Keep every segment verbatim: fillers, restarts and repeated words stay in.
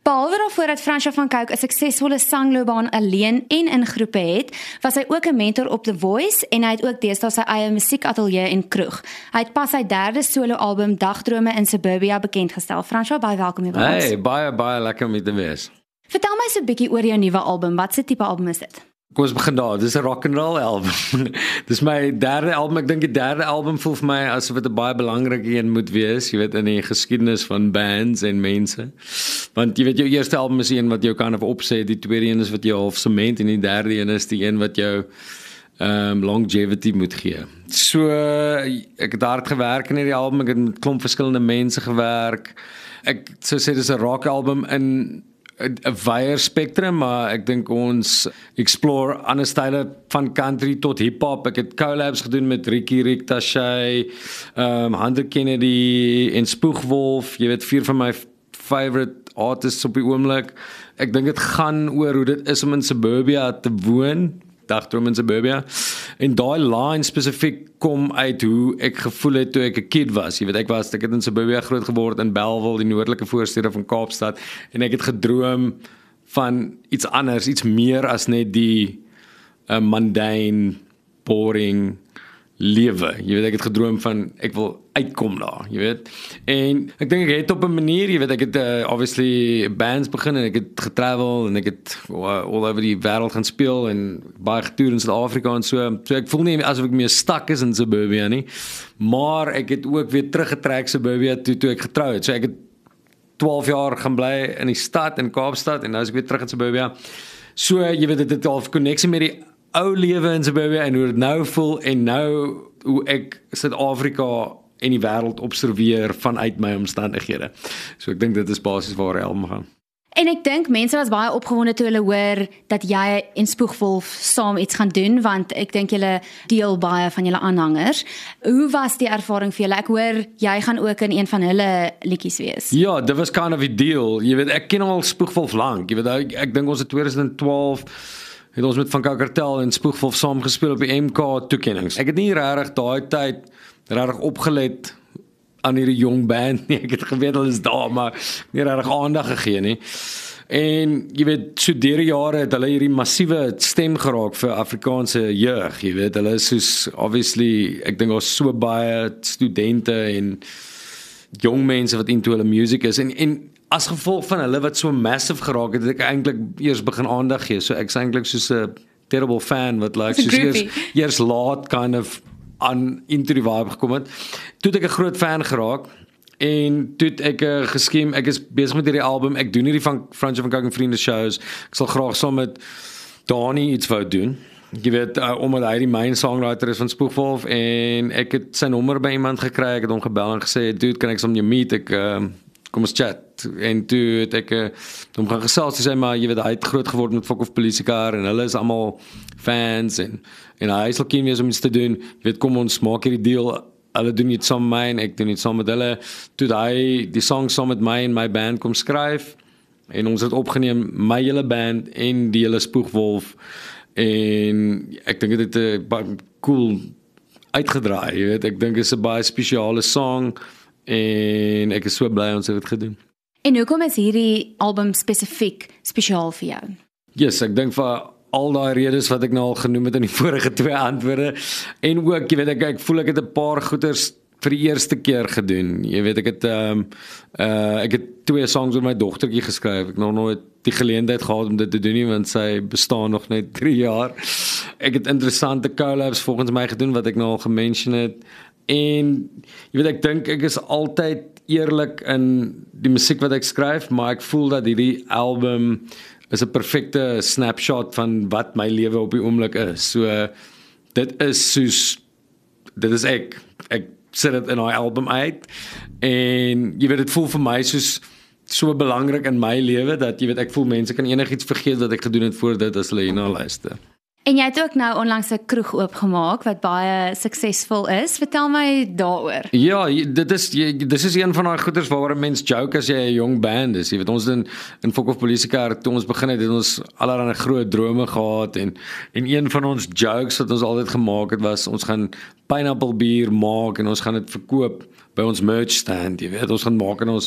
Behalwe daarvoor dat Fransjo van Cooke 'n suksesvolle sangloopbaan alleen en in groepe het, was hy ook 'n mentor op The Voice en hy het ook deesdae sy eie musiekateljee en kroeg. Hy het pas sy derde solo-album Dagdrome in Suburbia bekendgestel. Fransjo, baie welkom hier by ons. Hey, baie baie lekker om hier te wees. Vertel my so 'n bietjie oor jou nuwe album. Wat se tipe album is dit? Kom ons begin daar. Dis 'n rock and roll album. Dis my derde album. Ek dink die derde album voel vir my asof dit 'n baie belangrike een moet wees, jy weet, in die geskiedenis van bands en mense. Want jy weet, jou eerste album is die een wat jou kan opsê, die tweede een is wat jou half sement en die derde een is die een wat jou um, longevity moet gee. So ek het hard gewerk in hierdie album. Ek het met klomp verskillende mense gewerk. Ek sou sê dis 'n rock album in 'n wyeer spektrum, maar ek dink ons explore ander style van country tot hip-hop. Ek het collabs gedoen met Ricky Rick Tashay, um, Hunter Kennedy en Spoegwolf. Jy weet, vier van my favorite artists op die oomblik. Ek dink dit gaan oor hoe dit is om in Suburbia te woon. Dagdrome in Suburbia. En daai line spesifiek kom uit hoe ek gevoel het toe ek 'n kid was. Jy weet, ek was ek het in Suburbia groot geword in Bellville, die noordelike voorstede van Kaapstad, en ek het gedroom van iets anders, iets meer as net die uh, mundane, boring lewe. Jy weet, ek het gedroom van ek wil uitkom daar, jy weet. En ek dink ek het op 'n manier, jy weet, ek het uh, obviously bands begin en ek het getravel en ek het uh, all over die wêreld gaan speel en baie getoer in Suid-Afrika en so. So ek voel nie asof ek meer stuck is in Suburbia nie, maar ek het ook weer teruggetrek Suburbia toe toe ek getrou het. So ek het twaalf jaar gaan bly in die stad in Kaapstad en nou is ek weer terug in Suburbia. So jy weet, dit het al 'n koneksie met die ou lewe in Suburbia en hoe dit nou voel en nou hoe ek Suid-Afrika en die wêreld observeer vanuit my omstandighede. So ek dink dit is basies waar hy album gaan. En ek dink mense was baie opgewonde toe hulle hoor dat jy en Spoegwolf saam iets gaan doen, want ek dink julle deel baie van julle aanhangers. Hoe was die ervaring vir julle? Ek hoor jy gaan ook in een van hulle liedjies wees. Ja, dit was kind of a deal. Jy weet, ek ken al Spoegwolf lank. Jy weet, ek, ek dink ons het twintig twaalf het ons met Van Cooke Cartel en Spoegwolf saam gespeel op die M K toekennings. Ek het nie regtig daai tyd regtig opgelet aan hierdie jong band nie. Ek het geweet hulle is daar, maar nie regtig aandag gegee nie. En jy weet, so deur die jare het hulle hierdie massiewe stem geraak vir Afrikaanse jeug, jy weet. Hulle is soos obviously, ek dink daar's so baie studente en jong mense wat into hulle music is en en as gevolg van hulle wat so massive geraak het, het ek eintlik eers begin aandag gee. So ek's eintlik soos 'n terrible fan wat like soos eers, eers laat kind of aan into die vibe gekom het. Toe het ek 'n groot fan geraak en toe het ek uh, geskiem, ek is besig met hierdie album, ek doen hierdie van Fransjo van Cooke en Vriende shows. Ek sal graag saam met Dani iets wou doen. Jy weet, uh, omdat hy die main songwriter is van Spoegwolf en ek het sy nommer by iemand gekry, ek het hom gebel en gesê, dude, kan ek saam jou meet, ek uh, kom ons chat, en toe het ek uh, hom gaan gesels, sê maar, jy weet, hy het groot geword met Fok of Politiekar, en hulle is allemaal fans, en, en hy sal keen wees om iets te doen, jy weet, kom ons maak hierdie deal, hulle doen iets saam met my, en ek doen iets saam met hulle, toe hy die song saam met my en my band kom skryf, en ons het opgeneem, my hele band, en die hele Spoegwolf, en ek dink dit het 'n baie cool uitgedraai, jy weet, ek dink dit is 'n baie spesiale song, en ek is so bly ons het dit gedoen. En hoekom is hierdie album spesifiek spesiaal vir jou? Yes, ek dink vir al daai redes wat ek nou al genoem het in die vorige twee antwoorde, en ook, jy weet, ek, ek voel ek het 'n paar goeters vir die eerste keer gedoen. Jy weet, ek het um, uh, ek het twee songs met my dogtertjie geskryf. Ek het nog nooit die geleentheid gehad om dit te doen nie, want sy bestaan nog net drie jaar. Ek het interessante collabs volgens my gedoen, wat ek nou al gemention het. En jy weet, ek dink ek is altyd eerlik in die musiek wat ek skryf, maar ek voel dat hierdie album is 'n perfekte snapshot van wat my lewe op die oomblik is. So dit is soos dit is ek. Ek sit dit in daai album uit en jy weet, dit voel vir my soos so belangrik in my lewe dat jy weet, ek voel mense kan enigiets vergeet wat ek gedoen het voor dit as hulle hierna luister. En jy het ook nou onlangs 'n kroeg oopgemaak wat baie suksesvol is. Vertel my daaroor. Ja, dit is dit is een van daai goeters waaroor 'n mens joke as jy 'n jong band is. Jy weet, ons in in Fok of Politiekar toe ons begin het, het ons allerlei groot drome gehad en en een van ons jokes wat ons altyd gemaak het was ons gaan pineapple bier maak en ons gaan dit verkoop by ons merch stand, jy weet, ons gaan maak in ons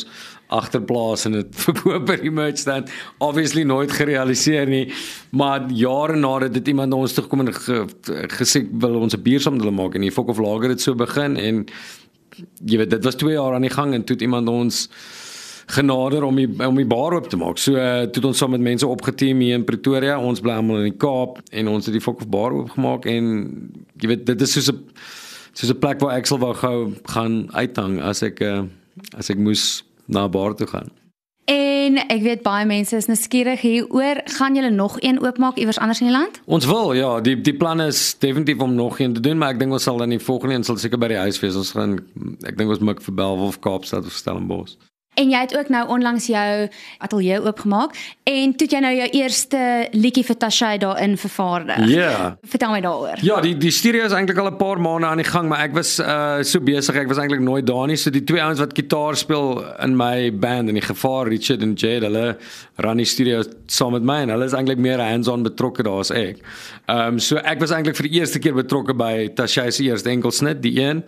agterplaas en dit verkoop by die merch stand. Obviously nooit gerealiseer nie, maar jare na dit het iemand na ons toe gekom en ge, gesê wil ons 'n bier saam maak en die Fok of Lager het so begin en jy weet dit was twee jaar aan die gang en toe het iemand ons genader om die om die bar oop te maak. So uh, toe het ons saam met mense opgeteam hier in Pretoria. Ons bly almal in die Kaap en ons het die Fok of bar oopgemaak en jy weet dit is soos 'n soos 'n plek waar ek sal wou gou gaan uithang as ek uh, as ek moes na 'n bar toe gaan. En ek weet baie mense is nuuskierig hieroor, gaan julle nog een oopmaak iewers anders in die land? Ons wil, ja, die die plan is definitief om nog een te doen, maar ek dink ons sal dan die volgende een sal seker by die huis wees. Ons gaan ek dink ons maak vir Bellville, Kaapstad of Stellenbosch. En jy het ook nou onlangs jou ateljee oopgemaak en toe het jy nou jou eerste liedjie vir Tashay daarin vervaardig. Ja. Yeah. Vertel my daaroor. Ja, die die studio is eintlik al 'n paar maande aan die gang, maar ek was uh so besig, ek was eintlik nooit daar nie. So die twee ouens wat gitaar speel in my band in die gevaar, Richard en Jade, hulle ran die studio saam met my en hulle is eintlik meer hands-on betrokke daar as ek. Ehm um, so ek was eintlik vir die eerste keer betrokke by Tashay se eerste enkelsnit, die een.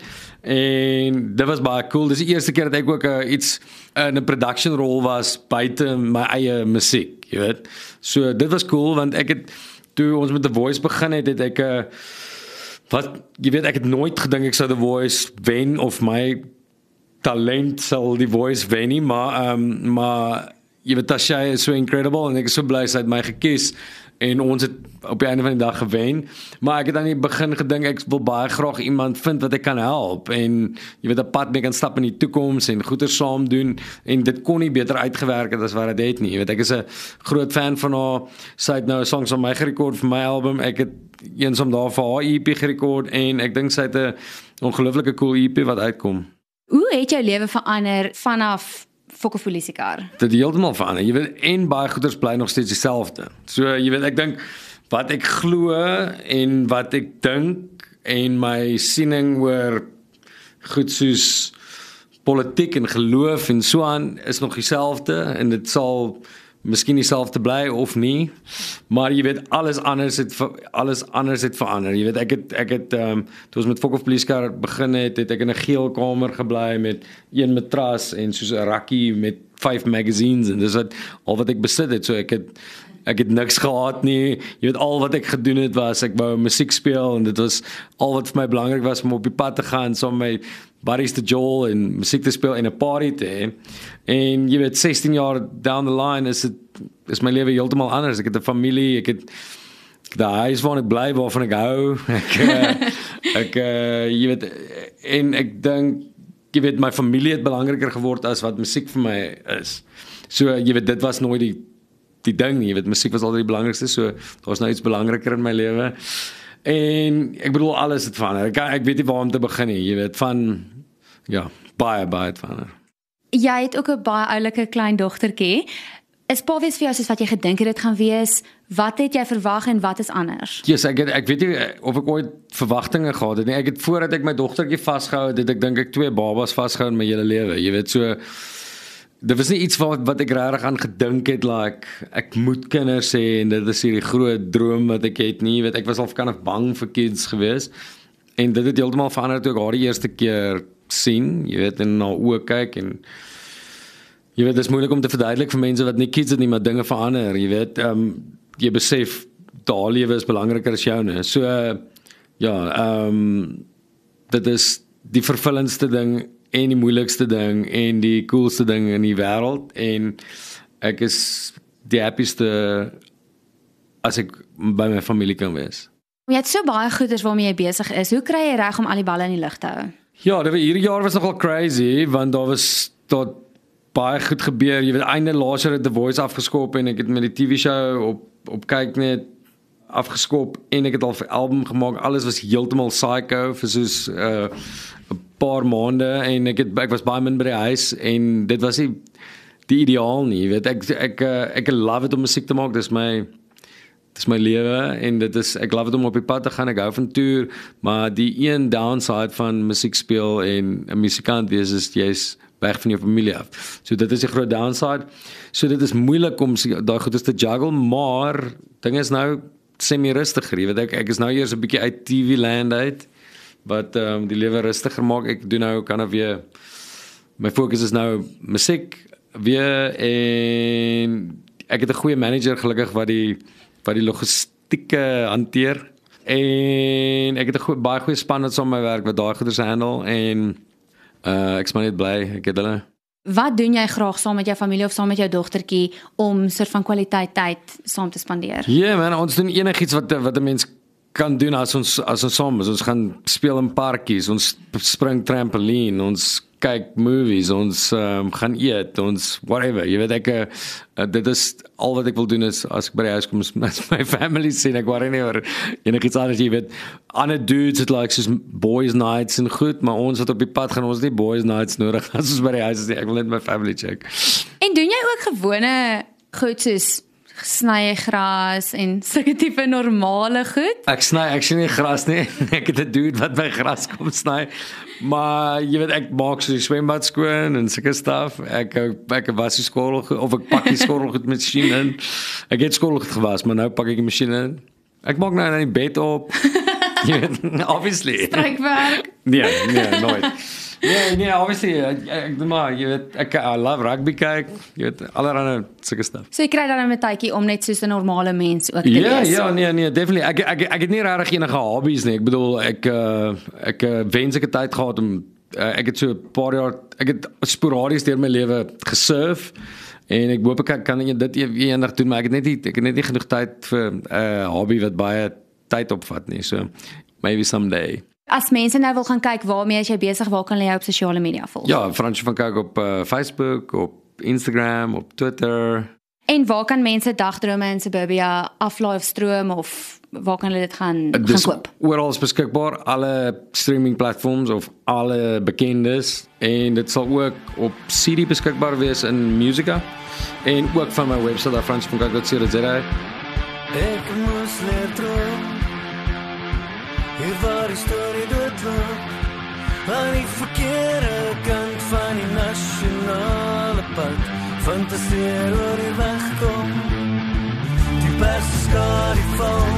En dit was baie cool. Dis die eerste keer dat ek ook uh, iets in 'n production rol was buite my eie musiek, jy weet. So dit was cool want ek het toe ons met The Voice begin het, het ek 'n uh, wat jy weet ek het nooit gedink ek sou The Voice wen of my talent sal die Voice wen nie, maar ehm um, maar jy weet Tashay is so incredible en ek is so bly sy het my gekies. En ons het op die einde van die dag gewen, maar ek het aan die begin gedink ek wil baie graag iemand vind wat ek kan help en jy weet 'n pad mee kan stap in die toekoms en goeie saam doen en dit kon nie beter uitgewerk het as wat dit het nie. Jy weet ek is 'n groot fan van haar. Sy het nou 'n songs van my gerekord vir my album. Ek het eensom daar vir haar E P gerekord en ek dink sy het 'n ongelooflike cool E P wat uitkom. Hoe het jou lewe verander vanaf Fok of Polisie-kar? Dit heeltemal verander. Jy weet en baie goeders bly nog steeds dieselfde. So jy weet ek dink wat ek glo en wat ek dink en my siening oor goed soos politiek en geloof en so aan is nog dieselfde en dit sal miskien dieselfde bly of nie, maar jy weet alles anders het alles anders het verander. Jy weet ek het ek het ehm um, toe ons met Fok of Polisie-kar begin het, het ek in 'n geel kamer gebly met een matras en soos 'n rakkie met vyf magazines en dis wat al wat ek besit het. So ek het ek het niks gehad nie. Jy weet al wat ek gedoen het was ek wou musiek speel en dit was al wat vir my belangrik was om op die pad te gaan saam met my buddies te jol en musiek te speel en 'n party te hê. En jy weet sixteen jaar down the line is dit is my lewe heeltemal anders. Ek het 'n familie, ek het daar huis waar ek bly, waarvan ek hou. Ek uh, ek uh, jy weet en ek dink jy weet my familie het belangriker geword as wat musiek vir my is. So jy weet dit was nooit die die ding nie. Jy weet musiek was altyd die belangrikste. So daar was nou iets belangriker in my lewe. En ek bedoel alles het verander. Ek ek weet nie waar om te begin nie. Jy weet van ja, baie baie het verander. Jy het ook 'n baie oulike klein dogtertjie. Is pa wees vir jou soos wat jy gedink het dit gaan wees? Wat het jy verwag en wat is anders? Ja, yes, ek het, ek weet nie of ek ooit verwagtinge gehad het nie. Ek het voordat ek my dogtertjie vasgehou het, het ek dink ek twee babas vasgehou in my hele lewe. Jy weet so dit was nie iets wat wat ek regtig aan gedink het like ek moet kinders hê en dit is hierdie groot droom wat ek het nie. Jy weet ek was al kind of bang vir kids gewees. En dit het heeltemal verander toe ek haar die eerste keer sien, jy weet en na oë kyk en jy weet, dit is moeilik om te verduidelik vir mense wat nie kids het nie, maar dinge verander, jy weet, um, jy besef, daar lewe is belangriker as joune, so, uh, ja, um, dit is die vervullendste ding, en die moeilikste ding, en die coolste ding in die wêreld, en ek is die happieste, as ek by my familie kan wees. Jy het so baie goeders waarmee jy besig is, hoe kry jy reg om al die balle in die lug te hou? Ja, dit hierdie jaar was nogal crazy, want daar was, daar baie goed gebeur, jy weet, einde laas jaar het The Voice afgeskop en ek het met die T V-show op, op kyk net afgeskop en ek het al vir album gemaak, alles was heeltemal psycho vir soos 'n uh, paar maande en ek, het, ek was baie min by die huis en dit was nie die ideaal nie, jy weet, ek, ek, ek, ek love het om musiek te maak, dis my dis my lewe en dit is, ek love het om op die pad te gaan, ek hou van toer, maar die een downside van musiek speel en 'n musikant wees is, jy's weg van jou familie af. So dit is die groot downside. So dit is moeilik om daai goedes te juggle, maar ding is nou semi-rustiger, jy weet ek, ek is nou eers 'n bietjie uit T V land uit, wat um, die lewe rustiger maak. Ek doen nou kan of weer, my fokus is nou musiek, weer en ek het 'n goeie manager gelukkig wat die wat die logistieke hanteer en ek het 'n goeie baie goeie span wat saam met my werk wat daai goeders handle en uh, ek is maar net bly ek het hulle. Wat doen jy graag saam met jou familie of saam met jou dogtertjie om soort van kwaliteit tyd saam te spandeer? Ja yeah, man, ons doen enigiets wat wat 'n mens kan doen as ons as ons saam is. Ons gaan speel in parkies, ons spring trampoline, ons kyk movies, ons um, gaan eet, ons whatever. Jy weet ek uh, dit is al wat ek wil doen is as ek by die huis kom met my family sien, ek worry nie oor enigiets anders, jy weet. Ander dudes het like soos boys nights en goed, maar ons wat op die pad gaan, ons het nie boys nights nodig as ons by die huis is nie. Ek wil net my family check. En doen jy ook gewone goed soos sny gras en sulke tipe normale goed? Ek sny, ek sien nie gras nie. Ek het 'n dude wat my gras kom sny. Maar jy weet ek maak so die swembad skoon en sulke stuff. Ek ek was die skorrel of ek pak die skorrelgoed met masjien in. Ek het skorrelgoed gewas, maar nou pak ek die masjien in. Ek maak nou net die bed op. Jy weet, obviously. Strykwerk. Nee, nee, nooit. Nee, nee, obviously, ek, ek doen maar, jy weet, ek I love rugby kyk, jy weet, allerhande sulke stuff. So jy kry dan 'n tydjie om net soos 'n normale mens ook te ja, wees. Ja, nee, nee, definitely. Ek ek ek het nie regtig enige hobbies nie. Ek bedoel, ek uh, ek uh, wens ek het tyd gehad om uh, ek het so 'n paar jaar ek het sporadies deur my lewe gesurf en ek hoop ek kan dit eendag doen, maar ek het net nie ek het net nie genoeg tyd vir 'n uh, hobby wat baie tyd opvat nie. So maybe someday. As mense nou wil gaan kyk waarmee as jy besig, waar kan hulle jou op sosiale media volg? Ja, Fransje van Cooke op uh, Facebook, op Instagram, op Twitter. En waar kan mense dagdrome in Suburbia aflaai of stroom of waar kan hulle dit gaan, dus gaan koop? Oral is beskikbaar, alle streaming platforms of alle bekendes en dit sal ook op C D beskikbaar wees in Musica en ook van my website daar fransje van cooke dot co dot za. Ek moes leer droom, hier waar die storie doodloop, aan die verkeerde kant van die nasionale pad, fantaseer oor die wegkom, die beste skaar die val,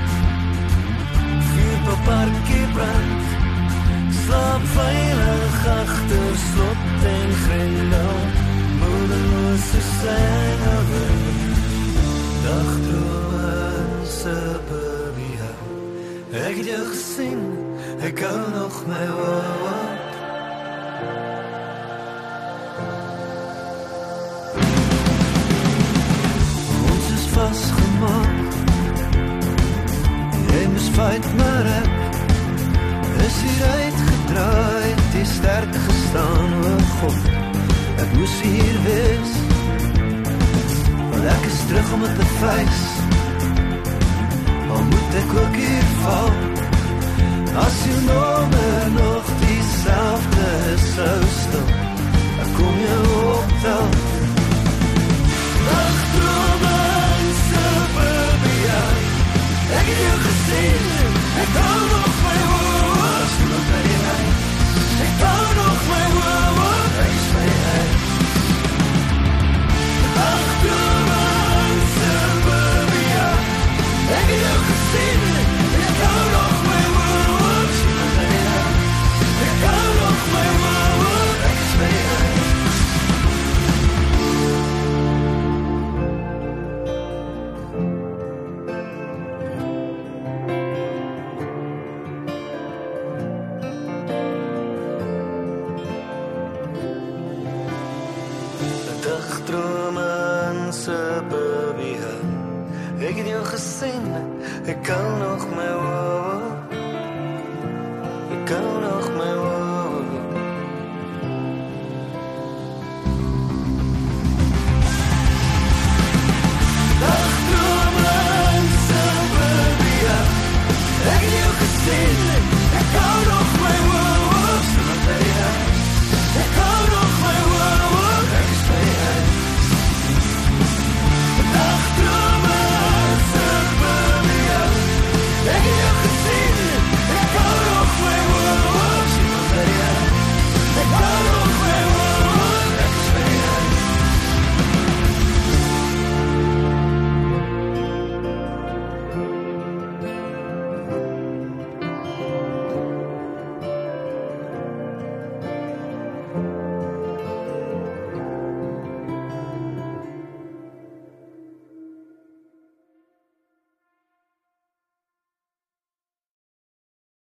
vuur op parkie brand, slaap veilig achter slot en grendel, moedeloze sengel, dagdrome Suburbia. Ek het jou gesien, ek hou nog my woord. Ons is vastgemaak, jy moes fight maar ek is hier uitgedraai, die sterk gestaan, o God, ek moes hier wees, want ek is terug om het te face. Al moet ek ook hier val, as jou nommer nog diezelfde sou stil, ek kom jou optel. Dagdrome in Suburbia, ek het jou gesien, ek hou nog my woord, spoel by die huis, ek hou nog my woord, ek is by die huis. Dagdrome in Suburbia, ek het jou gesien, ek hou nog my woord, ek hou nog my woord, ek is by die huis. Dagdrome in Suburbia, ek het jou gesien, ek hou nog my woord, ek hou nog my woord.